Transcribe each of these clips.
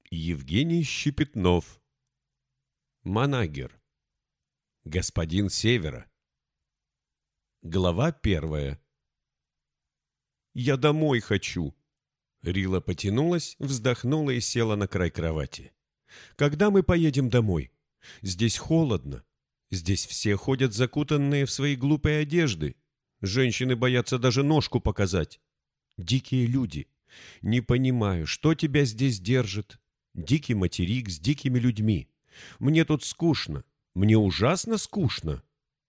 Евгений Щепетнов. Манагер. Господин Севера. Глава 1. «Я домой хочу!» Рила потянулась, вздохнула и села на край кровати. «Когда мы поедем домой? Здесь холодно. Здесь все ходят закутанные в свои глупые одежды. Женщины боятся даже ножку показать. Дикие люди. Не понимаю, что тебя здесь держит. Дикий материк с дикими людьми. Мне тут скучно. Мне ужасно скучно».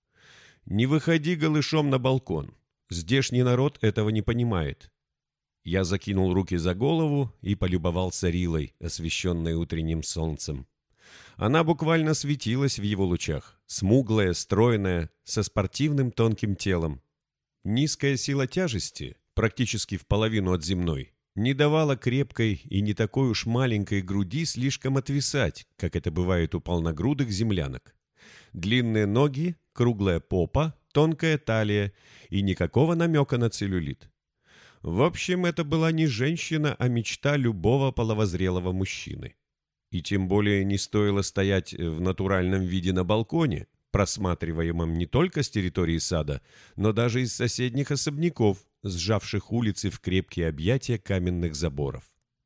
«Не выходи голышом на балкон. Здешний народ этого не понимает». Я закинул руки за голову и полюбовался Рилой, освещенной утренним солнцем. Она буквально светилась в его лучах, смуглая, стройная, со спортивным тонким телом. Низкая сила тяжести, практически в половину от земной, не давала крепкой и не такой уж маленькой груди слишком отвисать, как это бывает у полногрудых землянок. Длинные ноги, круглая попа, тонкая талия и никакого намека на целлюлит. В общем, это была не женщина, а мечта любого половозрелого мужчины. И тем более не стоило стоять в натуральном виде на балконе, просматриваемом не только с территории сада, но даже из соседних особняков, сжавших улицы в крепкие объятия каменных заборов.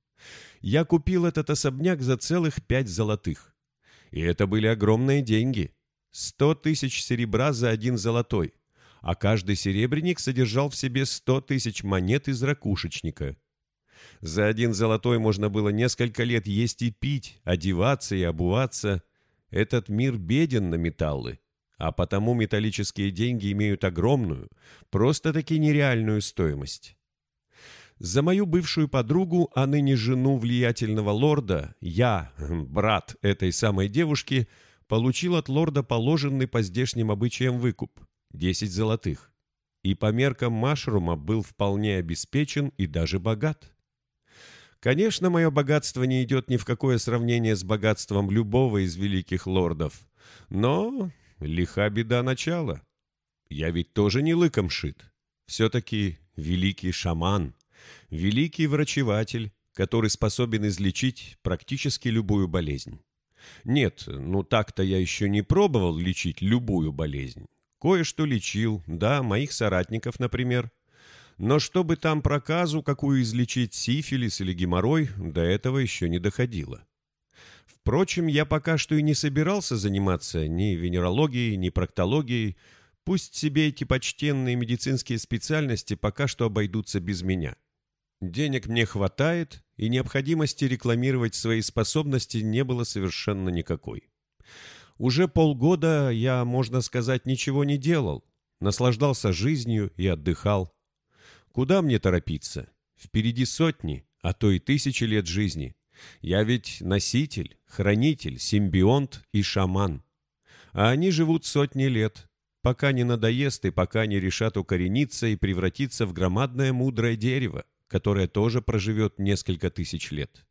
Я купил этот особняк за целых 5 золотых. И это были огромные деньги. 100 тысяч серебра за 1 золотой. А каждый серебряник содержал в себе 100 тысяч монет из ракушечника. За 1 золотой можно было несколько лет есть и пить, одеваться и обуваться. Этот мир беден на металлы, а потому металлические деньги имеют огромную, просто-таки нереальную стоимость. За мою бывшую подругу, а ныне жену влиятельного лорда, я, брат этой самой девушки, получил от лорда положенный по здешним обычаям выкуп – 10 золотых. И по меркам Машрума был вполне обеспечен и даже богат. Конечно, мое богатство не идет ни в какое сравнение с богатством любого из великих лордов. Но лиха беда начала. Я ведь тоже не лыком шит. Все-таки великий шаман, великий врачеватель, который способен излечить практически любую болезнь. Нет, так-то я еще не пробовал лечить любую болезнь. Кое-что лечил, да, моих соратников, например. Но чтобы там проказу какую излечить, сифилис или геморрой, до этого еще не доходило. Впрочем, я пока что и не собирался заниматься ни венерологией, ни проктологией. Пусть себе эти почтенные медицинские специальности пока что обойдутся без меня. Денег мне хватает, и необходимости рекламировать свои способности не было совершенно никакой. Уже полгода я, можно сказать, ничего не делал, наслаждался жизнью и отдыхал. Куда мне торопиться? Впереди сотни, а то и 1000 лет жизни. Я ведь носитель, хранитель, симбионт и шаман. А они живут сотни лет, пока не надоест и пока не решат укорениться и превратиться в громадное мудрое дерево, которое тоже проживет несколько тысяч лет.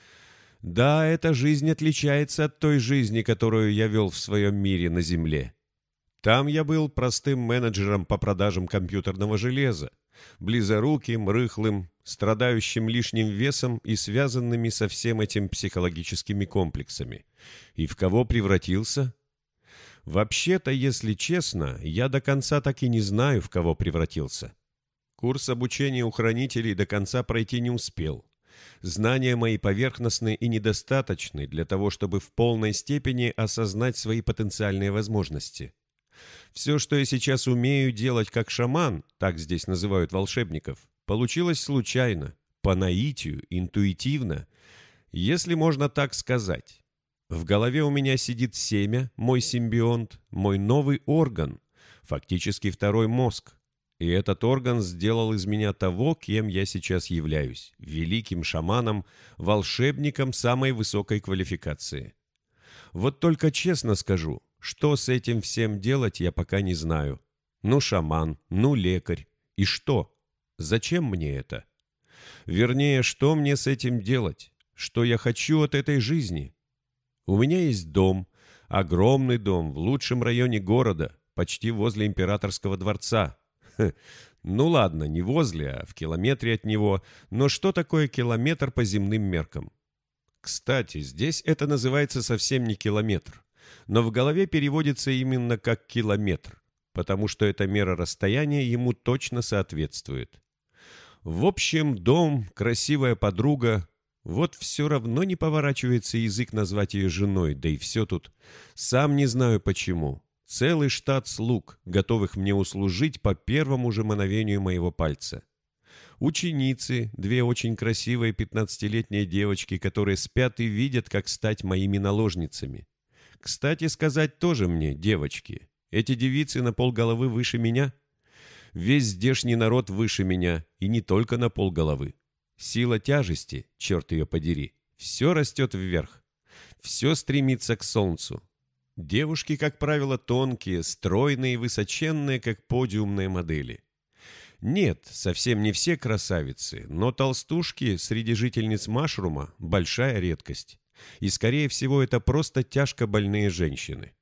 Да, эта жизнь отличается от той жизни, которую я вел в своем мире на Земле. Там я был простым менеджером по продажам компьютерного железа, близоруким, рыхлым, страдающим лишним весом и связанными со всем этим психологическими комплексами. И в кого превратился? Вообще-то, если честно, я до конца так и не знаю, в кого превратился. Курс обучения у хранителей до конца пройти не успел. Знания мои поверхностны и недостаточны для того, чтобы в полной степени осознать свои потенциальные возможности. Все, что я сейчас умею делать как шаман, так здесь называют волшебников, получилось случайно, по наитию, интуитивно, если можно так сказать. В голове у меня сидит семя, мой симбионт, мой новый орган, фактически второй мозг. И этот орган сделал из меня того, кем я сейчас являюсь – великим шаманом, волшебником самой высокой квалификации. Вот только честно скажу, что с этим всем делать, я пока не знаю. Ну шаман, ну лекарь. И что? Зачем мне это? Вернее, что мне с этим делать? Что я хочу от этой жизни? У меня есть дом, огромный дом в лучшем районе города, почти возле императорского дворца. Ну ладно, не возле, а в километре от него, но что такое километр по земным меркам? Кстати, здесь это называется совсем не километр, но в голове переводится именно как километр, потому что эта мера расстояния ему точно соответствует. В общем, дом, красивая подруга. Вот все равно не поворачивается язык назвать ее женой, да и все тут. Сам не знаю почему. Целый штат слуг, готовых мне услужить по первому же мановению моего пальца. Ученицы, две очень красивые 15-летние девочки, которые спят и видят, как стать моими наложницами. Кстати сказать, тоже мне девочки. Эти девицы на полголовы выше меня. Весь здешний народ выше меня, и не только на полголовы. Сила тяжести, черт ее подери, все растет вверх. Все стремится к солнцу. Девушки, как правило, тонкие, стройные и высоченные, как подиумные модели. Нет, совсем не все красавицы, но толстушки среди жительниц Машрума – большая редкость. И, скорее всего, это просто тяжко больные женщины.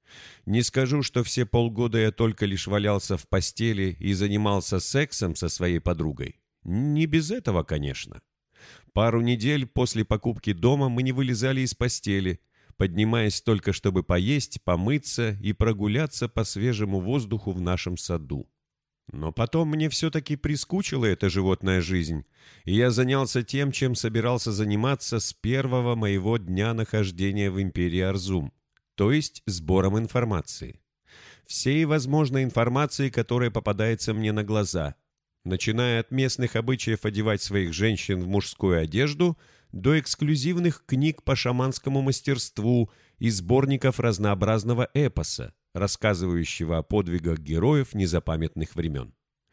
Не скажу, что все полгода я только лишь валялся в постели и занимался сексом со своей подругой. Не без этого, конечно. Пару недель после покупки дома мы не вылезали из постели, поднимаясь только чтобы поесть, помыться и прогуляться по свежему воздуху в нашем саду. Но потом мне все-таки прискучила эта животная жизнь, и я занялся тем, чем собирался заниматься с первого моего дня нахождения в империи Арзум, то есть сбором информации. Всей возможной информации, которая попадается мне на глаза, начиная от местных обычаев одевать своих женщин в мужскую одежду до эксклюзивных книг по шаманскому мастерству и сборников разнообразного эпоса, рассказывающего о подвигах героев незапамятных времен.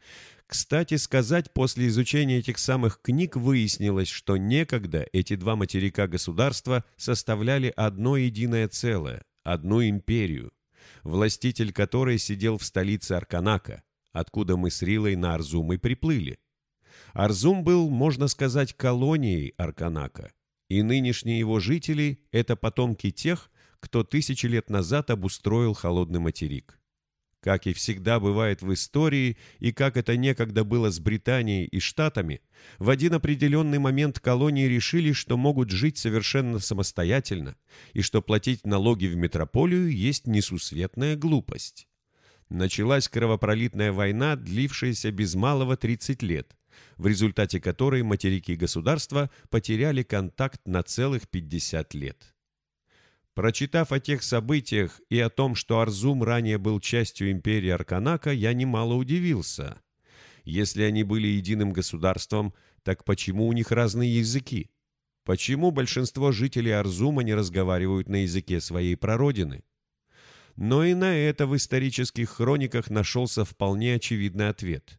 Кстати сказать, после изучения этих самых книг выяснилось, что некогда эти два материка-государства составляли одно единое целое, одну империю, властитель которой сидел в столице Арканака, откуда мы с Рилой на Арзум и приплыли. Арзум был, можно сказать, колонией Арканака, и нынешние его жители – это потомки тех, кто тысячи лет назад обустроил холодный материк. Как и всегда бывает в истории, и как это некогда было с Британией и Штатами, в один определенный момент колонии решили, что могут жить совершенно самостоятельно, и что платить налоги в метрополию есть несусветная глупость. Началась кровопролитная война, длившаяся без малого 30 лет, в результате которой материки и государства потеряли контакт на целых 50 лет. Прочитав о тех событиях и о том, что Арзум ранее был частью империи Арканака, я немало удивился. Если они были единым государством, так почему у них разные языки? Почему большинство жителей Арзума не разговаривают на языке своей прародины? Но и на это в исторических хрониках нашелся вполне очевидный ответ.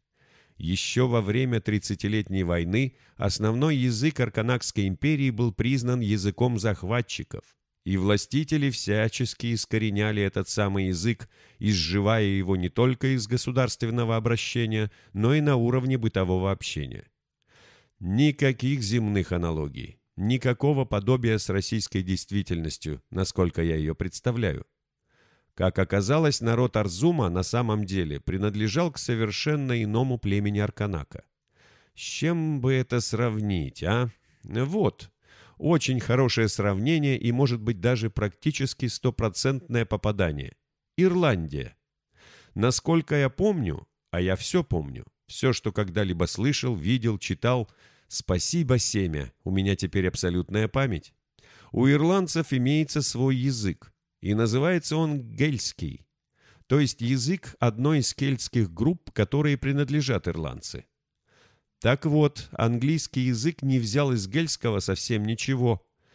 Еще во время 30-летней войны основной язык Арканакской империи был признан языком захватчиков, и властители всячески искореняли этот самый язык, изживая его не только из государственного обращения, но и на уровне бытового общения. Никаких земных аналогий, никакого подобия с российской действительностью, насколько я ее представляю. Как оказалось, народ Арзума на самом деле принадлежал к совершенно иному племени Арканака. С чем бы это сравнить, а? Вот. Очень хорошее сравнение и, может быть, даже практически 100% попадание. Ирландия. Насколько я помню, а я все помню, все, что когда-либо слышал, видел, читал, спасибо, семя, у меня теперь абсолютная память. У ирландцев имеется свой язык, и называется он гельский, то есть язык одной из кельтских групп, которые принадлежат ирландцы. Так вот, английский язык не взял из гельского совсем ничего,